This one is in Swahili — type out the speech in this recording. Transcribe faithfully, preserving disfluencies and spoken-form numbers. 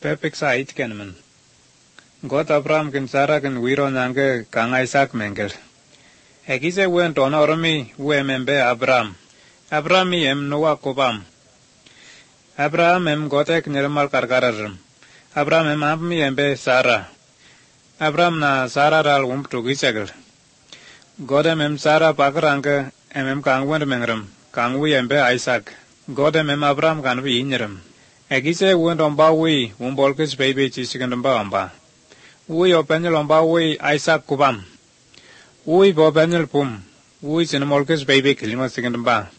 pepek sa it kenman. God Abraham kin Sarah kin wiro nange kang Isaac mengel. Ekise wen tono ormi we membe Abraham. Abraham em Noah kobam. Abraham em gotek nirmal karkararam. Abraham em ammi embe Sarah. Abraham na Sarah ral um tugisagel. Godem em Sarah pakrangke em em kang wen mengram. Kang wi embe Isaac. Godem em Abraham kan wi inyeram. Ekise wen domba wi um bolkes baby chisikandamba amba. Ui openel omba ui Isaac kubam. Ui bobenel pum. Ui sinemolkes baby kilima sikandamba.